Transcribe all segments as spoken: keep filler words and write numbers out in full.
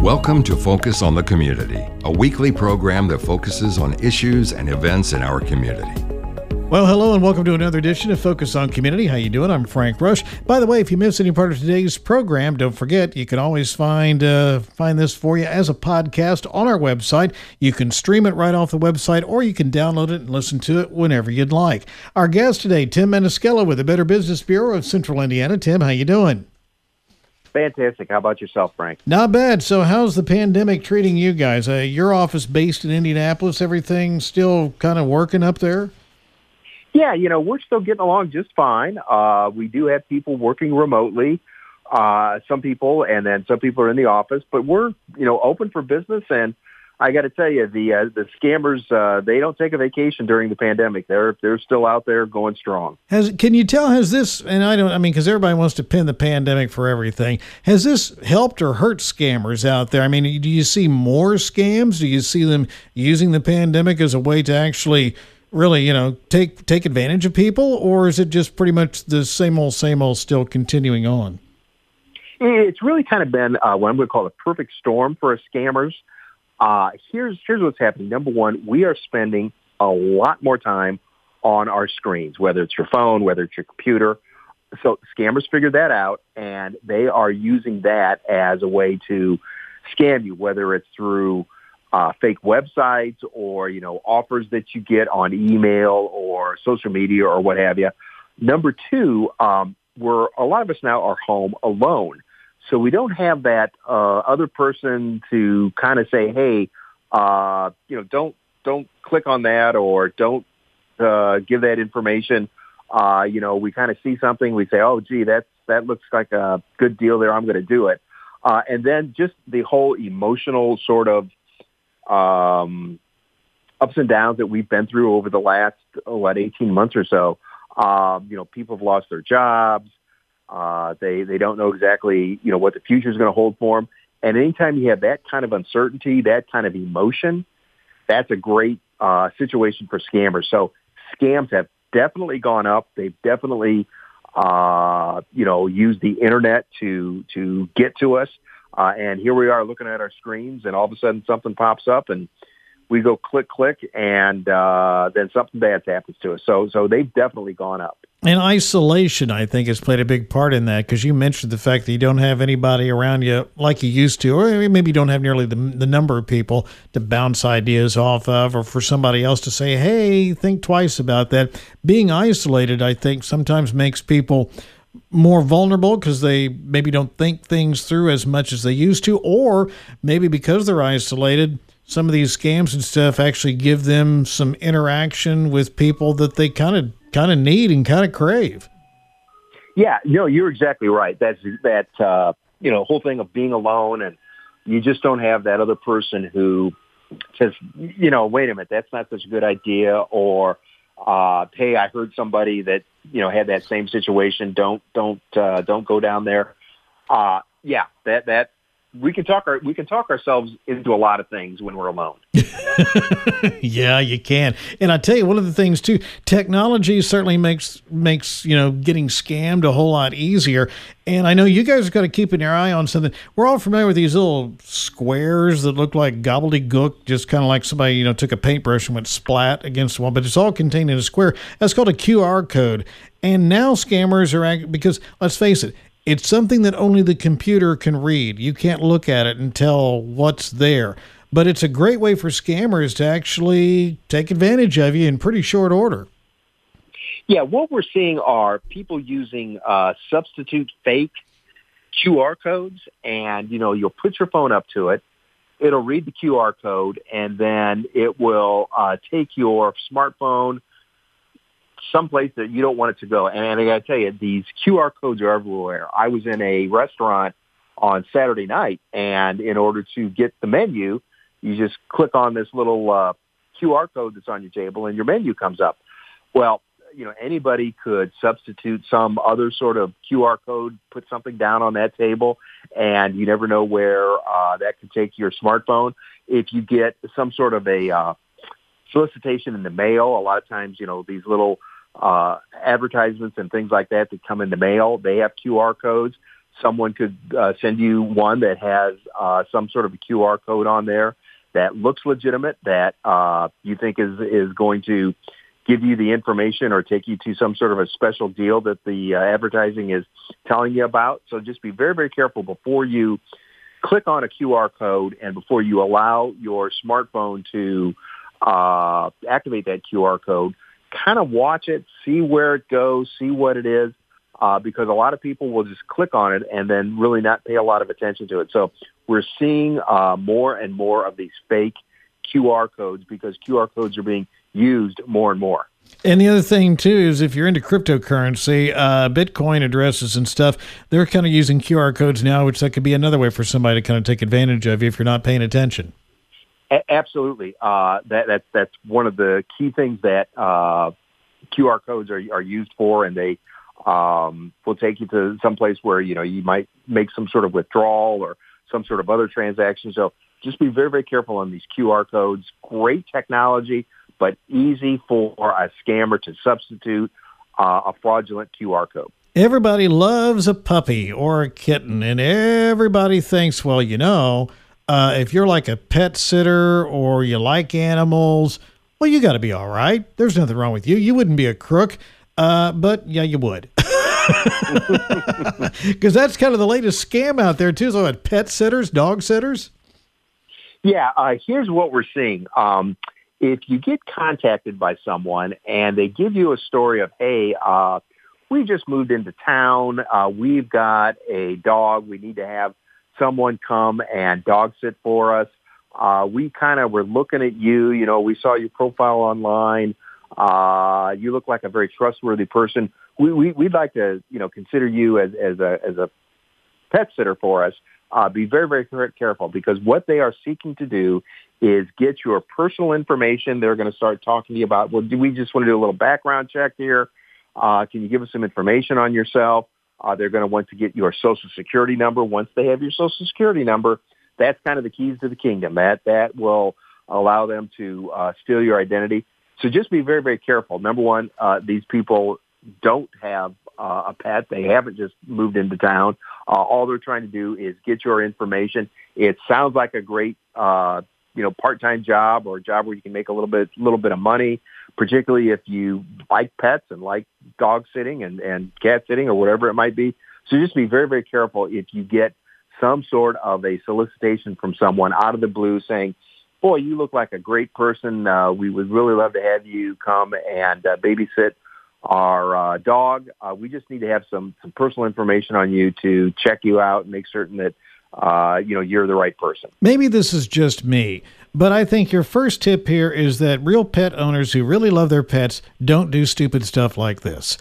Welcome to Focus on the Community, a weekly program that focuses on issues and events in our community. Well, hello and welcome to another edition of Focus on Community. How you doing? I'm Frank Rush. By the way, if you missed any part of today's program, don't forget you can always find uh, find this for you as a podcast on our website. You can stream it right off the website, or you can download it and listen to it whenever you'd like. Our guest today, Tim Maniscalco with the Better Business Bureau of Central Indiana. Tim, how you doing? Fantastic. How about yourself, Frank? Not bad. So how's the pandemic treating you guys? Uh, your office based in Indianapolis, everything still kind of working up there? Yeah, you know, we're still getting along just fine. Uh, we do have people working remotely, uh, some people, and then some people are in the office, but we're, you know, open for business. And I got to tell you, the uh, the scammers, uh, they don't take a vacation during the pandemic. They're they're still out there going strong. Has can you tell, has this, and I don't, I mean, because everybody wants to pin the pandemic for everything, has this helped or hurt scammers out there? I mean, do you see more scams? Do you see them using the pandemic as a way to actually really, you know, take take advantage of people, or is it just pretty much the same old, same old still continuing on? It's really kind of been uh, what I'm going to call a perfect storm for us scammers. Uh, here's here's what's happening. Number one, we are spending a lot more time on our screens, whether it's your phone, whether it's your computer. So scammers figured that out, and they are using that as a way to scam you, whether it's through uh, fake websites or, you know, offers that you get on email or social media or what have you. Number two, um, we're a lot of us now are home alone. So we don't have that uh, other person to kind of say, hey, uh, you know, don't don't click on that or don't uh, give that information. Uh, you know, we kind of see something, we say, oh, gee, that's, that looks like a good deal there. I'm going to do it. Uh, and then just the whole emotional sort of um, ups and downs that we've been through over the last, oh, what, eighteen months or so. Um, you know, people have lost their jobs. Uh, they, they don't know exactly, you know, what the future is going to hold for them. And anytime you have that kind of uncertainty, that kind of emotion, that's a great uh, situation for scammers. So scams have definitely gone up. They've definitely, uh, you know, used the internet to, to get to us. Uh, and here we are looking at our screens, and all of a sudden something pops up, and we go click, click, and uh, then something bad happens to us. So, so they've definitely gone up. And isolation, I think, has played a big part in that, because you mentioned the fact that you don't have anybody around you like you used to, or maybe you don't have nearly the, the number of people to bounce ideas off of, or for somebody else to say, hey, think twice about that. Being isolated, I think, sometimes makes people more vulnerable because they maybe don't think things through as much as they used to, or maybe because they're isolated, some of these scams and stuff actually give them some interaction with people that they kind of kind of need and kind of crave. Yeah, no, you're exactly right. That's that, uh, you know, whole thing of being alone, and you just don't have that other person who says, you know, wait a minute, that's not such a good idea, or, uh, hey, I heard somebody that, you know, had that same situation. Don't, don't, uh, don't go down there. Uh, yeah, that, that, we can talk our, we can talk ourselves into a lot of things when we're alone. Yeah, you can. And I tell you, one of the things too, technology certainly makes, makes, you know, getting scammed a whole lot easier. And I know you guys have got to keep your eye on something. We're all familiar with these little squares that look like gobbledygook, just kind of like somebody, you know, took a paintbrush and went splat against one, but it's all contained in a square. That's called a Q R code. And now scammers are, because let's face it, it's something that only the computer can read. You can't look at it and tell what's there. But it's a great way for scammers to actually take advantage of you in pretty short order. Yeah, what we're seeing are people using uh, substitute fake Q R codes, and, you know, you'll put your phone up to it, it'll read the Q R code, and then it will uh, take your smartphone someplace that you don't want it to go. And I got to tell you, these Q R codes are everywhere. I was in a restaurant on Saturday night, and in order to get the menu, you just click on this little uh, Q R code that's on your table, and your menu comes up. Well, you know, anybody could substitute some other sort of Q R code, put something down on that table, and you never know where uh, that could take your smartphone. If you get some sort of a uh, solicitation in the mail, a lot of times, you know, these little uh, advertisements and things like that that come in the mail, they have Q R codes. someone could uh, send you one that has uh, some sort of a Q R code on there that looks legitimate, that uh, you think is is going to give you the information or take you to some sort of a special deal that the uh, advertising is telling you about. So just be very, very careful before you click on a Q R code and before you allow your smartphone to uh, activate that Q R code. Kind of watch it, see where it goes, see what it is, uh, because a lot of people will just click on it and then really not pay a lot of attention to it. So we're seeing uh, more and more of these fake Q R codes because Q R codes are being used more and more. And the other thing, too, is if you're into cryptocurrency, uh, Bitcoin addresses and stuff, they're kind of using Q R codes now, which that could be another way for somebody to kind of take advantage of you if you're not paying attention. A- absolutely. Uh, that, that, that's one of the key things that uh, Q R codes are, are used for, and they um, will take you to some place where, you know, you might make some sort of withdrawal or some sort of other transaction. So just be very, very careful on these Q R codes. Great technology, but easy for a scammer to substitute uh, a fraudulent Q R code. Everybody loves a puppy or a kitten, and everybody thinks, well, you know, uh, if you're like a pet sitter or you like animals, well, you got to be all right. There's nothing wrong with you. You wouldn't be a crook, uh, but yeah, you would. Because that's kind of the latest scam out there, too. So what, pet sitters, dog sitters? Yeah, uh, here's what we're seeing. Um, if you get contacted by someone and they give you a story of, hey, uh, we just moved into town, uh, we've got a dog, we need to have someone come and dog sit for us. Uh, we kind of were looking at you, you know, we saw your profile online. Uh, you look like a very trustworthy person. We, we, we'd like to, you know, consider you as, as a, as a pet sitter for us. Uh, be very, very careful because what they are seeking to do is get your personal information. They're going to start talking to you about, well, do we just want to do a little background check here? Uh, can you give us some information on yourself? Uh, they're going to want to get your Social Security number. Once they have your Social Security number, that's kind of the keys to the kingdom. That that will allow them to uh, steal your identity. So just be very, very careful. Number one, uh, these people don't have uh, a pet. They haven't just moved into town. Uh, all they're trying to do is get your information. It sounds like a great, uh, you know, part-time job or a job where you can make a little bit, little bit of money, particularly if you like pets and like dog sitting and, and cat sitting or whatever it might be. So just be very, very careful if you get some sort of a solicitation from someone out of the blue saying, boy, you look like a great person. Uh, we would really love to have you come and uh, babysit our uh, dog. Uh, we just need to have some, some personal information on you to check you out and make certain that, uh, you know, you're the right person. Maybe this is just me, but I think your first tip here is that real pet owners who really love their pets don't do stupid stuff like this.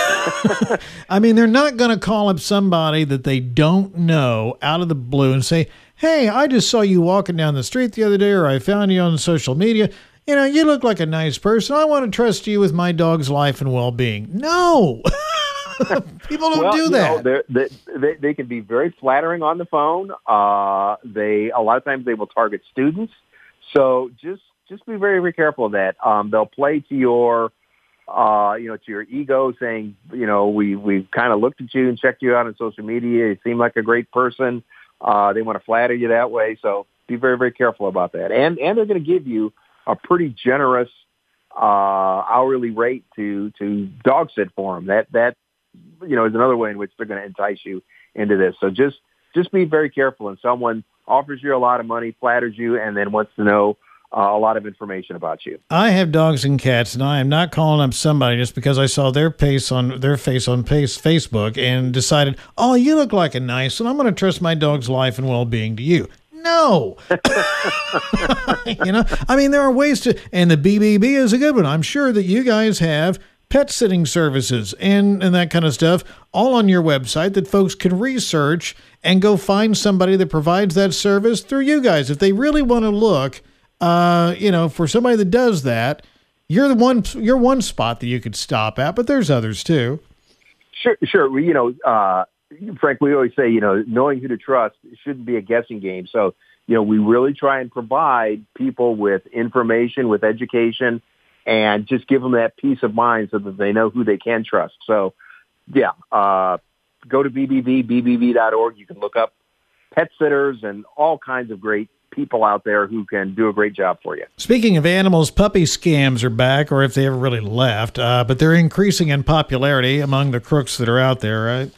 I mean, they're not going to call up somebody that they don't know out of the blue and say, hey, I just saw you walking down the street the other day, or I found you on social media. You know, you look like a nice person. I want to trust you with my dog's life and well-being. No. People don't well, do that. You know, they, they, they can be very flattering on the phone. Uh, they a lot of times they will target students. So just just be very, very careful of that. Um, they'll play to your, uh, you know, to your ego, saying, you know, we we've kind of looked at you and checked you out on social media. You seem like a great person. Uh, they want to flatter you that way. So be very, very careful about that. And and they're going to give you a pretty generous uh, hourly rate to to dog sit for them. That that you know is another way in which they're going to entice you into this. So just just be very careful. When someone offers you a lot of money, flatters you, and then wants to know uh, a lot of information about you. I have dogs and cats, and I am not calling up somebody just because I saw their face on their face on face, Facebook and decided, oh, you look like a nice, and I'm going to trust my dog's life and well-being to you. No. You know, I mean, there are ways to, and the B B B is a good one. I'm sure that you guys have pet sitting services and, and that kind of stuff all on your website that folks can research and go find somebody that provides that service through you guys. If they really want to look, uh, you know, for somebody that does that, you're the one, you're one spot that you could stop at, but there's others too. Sure. Sure. You know, uh, Frank, we always say, you know, knowing who to trust shouldn't be a guessing game. So, you know, we really try and provide people with information, with education, and just give them that peace of mind so that they know who they can trust. So, yeah, uh, go to B B V, B B V dot org. You can look up pet sitters and all kinds of great people out there who can do a great job for you. Speaking of animals, puppy scams are back, or if they ever really left, uh, but they're increasing in popularity among the crooks that are out there, right?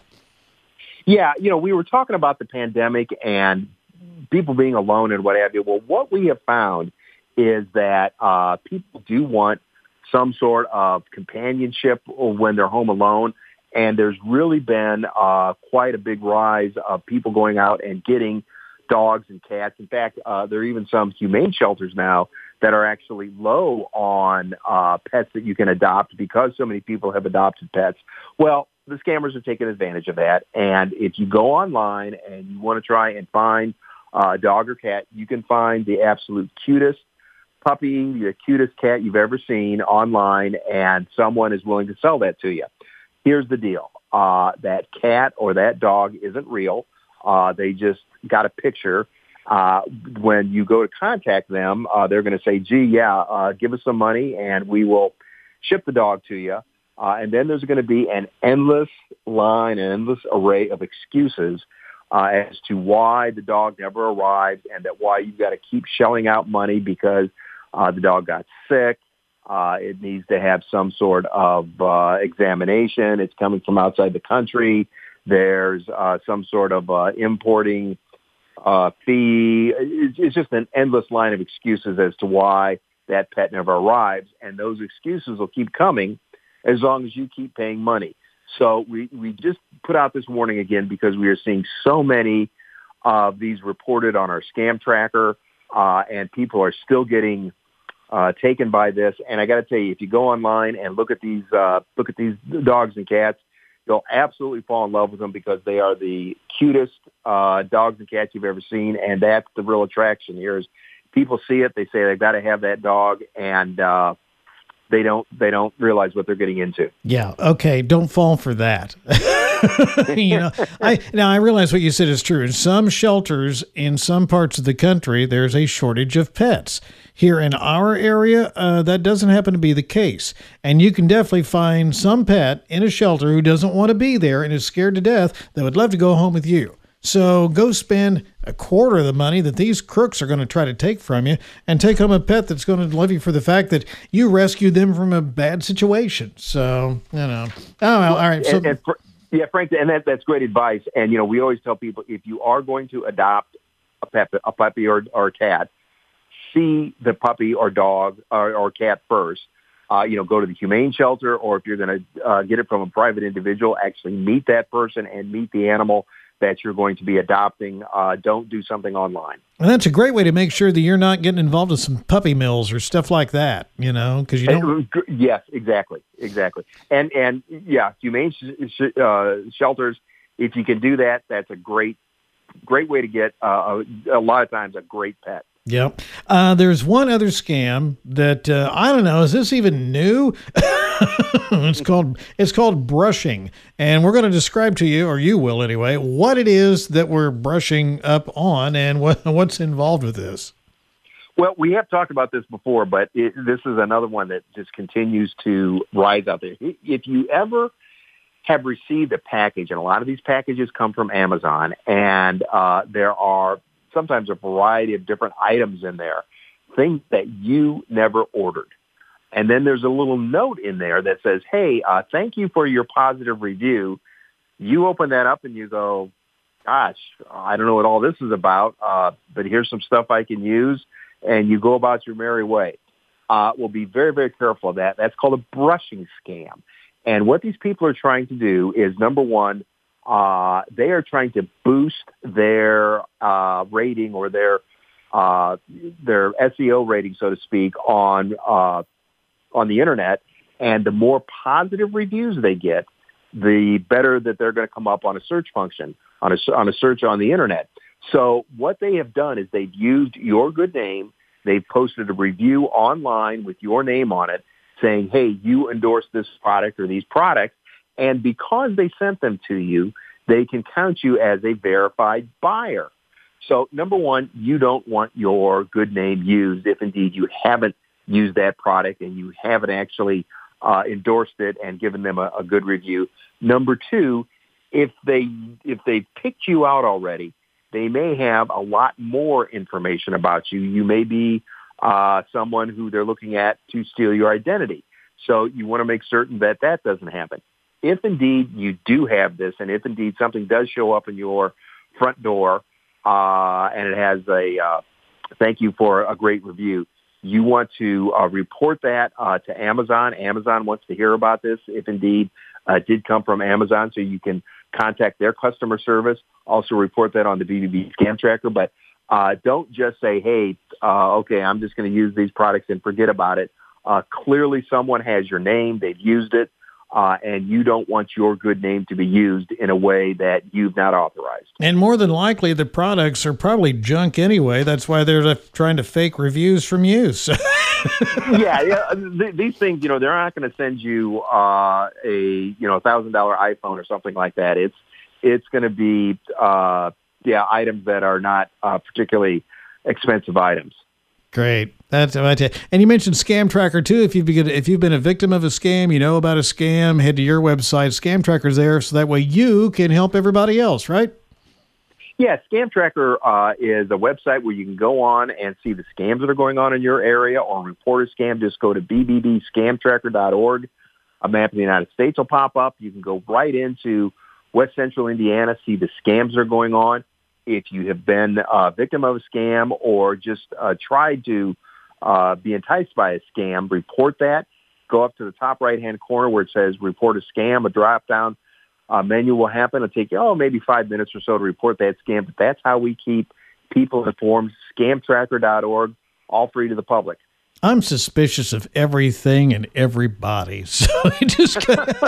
Yeah, you know, we were talking about the pandemic and people being alone and what have you. Well, what we have found is that uh, people do want some sort of companionship when they're home alone. And there's really been uh, quite a big rise of people going out and getting dogs and cats. In fact, uh, there are even some humane shelters now that are actually low on uh, pets that you can adopt because so many people have adopted pets. Well, the scammers are taking advantage of that. And if you go online and you want to try and find uh, a dog or cat, you can find the absolute cutest puppy, the cutest cat you've ever seen online, and someone is willing to sell that to you. Here's the deal. Uh, that cat or that dog isn't real. Uh, they just got a picture. Uh, when you go to contact them, uh, they're going to say, gee, yeah, uh, give us some money and we will ship the dog to you. Uh, and then there's going to be an endless line, an endless array of excuses uh, as to why the dog never arrived and that why you've got to keep shelling out money because uh, the dog got sick. Uh, it needs to have some sort of uh, examination. It's coming from outside the country. There's uh, some sort of uh, importing uh, fee. It's, it's just an endless line of excuses as to why that pet never arrives. And those excuses will keep coming as long as you keep paying money. So we, we just put out this warning again because we are seeing so many of these reported on our scam tracker, uh, and people are still getting uh, taken by this. And I got to tell you, if you go online and look at these uh, look at these dogs and cats, you'll absolutely fall in love with them because they are the cutest uh, dogs and cats you've ever seen, and that's the real attraction here. Is people see it, they say they've got to have that dog, and uh, they don't they don't realize what they're getting into. Yeah. Okay. Don't fall for that. you know, I now I realize what you said is true. In some shelters in some parts of the country, there's a shortage of pets. Here in our area, uh, that doesn't happen to be the case. And you can definitely find some pet in a shelter who doesn't want to be there and is scared to death that would love to go home with you. So go spend a quarter of the money that these crooks are going to try to take from you and take home a pet that's going to love you for the fact that you rescued them from a bad situation. So, you know. Oh, well, all right. So, and, and for, yeah, Frank, and that, that's great advice. And, you know, we always tell people if you are going to adopt a pet, a puppy or, or a cat, see the puppy or dog or, or cat first. Uh, you know, go to the humane shelter, or if you're going to uh, get it from a private individual, actually meet that person and meet the animal that you're going to be adopting. Uh, don't do something online. And that's a great way to make sure that you're not getting involved in some puppy mills or stuff like that, you know, because you don't. Yes, exactly. Exactly. And, and yeah, humane sh- sh- uh, shelters, if you can do that, that's a great, great way to get uh, a, a lot of times a great pet. Yep. Uh, there's one other scam that uh, I don't know. Is this even new? it's called it's called brushing, and we're going to describe to you, or you will anyway, what it is that we're brushing up on and what what's involved with this. Well, we have talked about this before, but it, this is another one that just continues to rise out there. If you ever have received a package, and a lot of these packages come from Amazon, and uh, there are sometimes a variety of different items in there, things that you never ordered. And then there's a little note in there that says, hey, uh, thank you for your positive review. You open that up and you go, gosh, I don't know what all this is about, uh, but here's some stuff I can use. And you go about your merry way. Uh, we'll be very, very careful of that. That's called a brushing scam. And what these people are trying to do is, number one, Uh, they are trying to boost their uh, rating or their uh, their S E O rating, so to speak, on uh, on the internet. And the more positive reviews they get, the better that they're going to come up on a search function, on a on a search on the internet. So what they have done is they've used your good name. They've posted a review online with your name on it, saying, "Hey, you endorsed this product or these products." And because they sent them to you, they can count you as a verified buyer. So, number one, you don't want your good name used if indeed you haven't used that product and you haven't actually uh, endorsed it and given them a, a good review. Number two, if they if they picked you out already, they may have a lot more information about you. You may be uh, someone who they're looking at to steal your identity. So you want to make certain that that doesn't happen. If indeed you do have this, and if indeed something does show up in your front door, uh, and it has a uh, thank you for a great review, you want to uh, report that uh, to Amazon. Amazon wants to hear about this if indeed uh, it did come from Amazon, so you can contact their customer service. Also report that on the B B B Scam Tracker. But uh, don't just say, hey, uh, okay, I'm just going to use these products and forget about it. Uh, clearly someone has your name. They've used it. Uh, and you don't want your good name to be used in a way that you've not authorized. And more than likely, the products are probably junk anyway. That's why they're trying to fake reviews from you. So. yeah, yeah. Th- these things, you know, they're not going to send you uh, a you know a thousand dollar iPhone or something like that. It's it's going to be uh, yeah items that are not uh, particularly expensive items. Great. That's what I And you mentioned Scam Tracker too. If you've been if you've been a victim of a scam, you know about a scam, head to your website. Scam Tracker's there, so that way you can help everybody else, right? Yeah, Scam Tracker uh, is a website where you can go on and see the scams that are going on in your area or report a scam. Just go to b b b scam tracker dot org. A map of the United States will pop up. You can go right into West Central Indiana, see the scams that are going on. If you have been a victim of a scam or just uh, tried to uh, be enticed by a scam, report that. Go up to the top right-hand corner where it says report a scam. A drop-down uh, menu will happen. It'll take you, oh, maybe five minutes or so to report that scam. But that's how we keep people informed. scam tracker dot org, all free to the public. I'm suspicious of everything and everybody, so I just,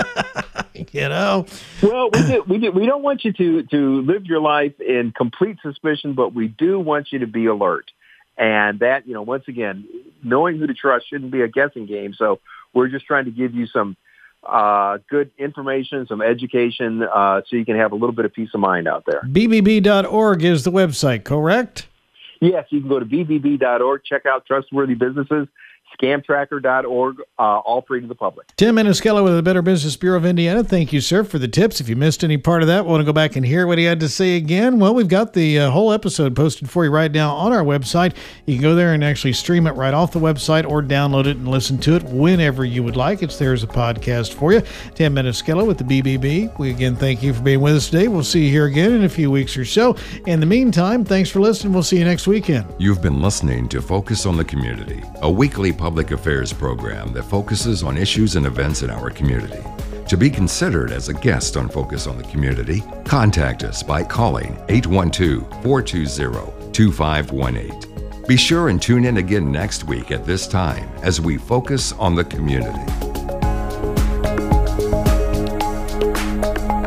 you know. Well, we do, we do. We don't want you to to live your life in complete suspicion, but we do want you to be alert. And that, you know, once again, knowing who to trust shouldn't be a guessing game. So we're just trying to give you some uh, good information, some education, uh, so you can have a little bit of peace of mind out there. b b b dot org is the website, correct? Yes, you can go to b b b dot org, check out trustworthy businesses, scam tracker dot org, uh, all free to the public. Tim Maniscalco with the Better Business Bureau of Indiana. Thank you, sir, for the tips. If you missed any part of that, want to go back and hear what he had to say again, well, we've got the uh, whole episode posted for you right now on our website. You can go there and actually stream it right off the website or download it and listen to it whenever you would like. It's there as a podcast for you. Tim Maniscalco with the B B B. We again thank you for being with us today. We'll see you here again in a few weeks or so. In the meantime, thanks for listening. We'll see you next weekend. You've been listening to Focus on the Community, a weekly public affairs program that focuses on issues and events in our community. To be considered as a guest on Focus on the Community, contact us by calling eight one two, four two zero, two five one eight. Be sure and tune in again next week at this time as we focus on the community.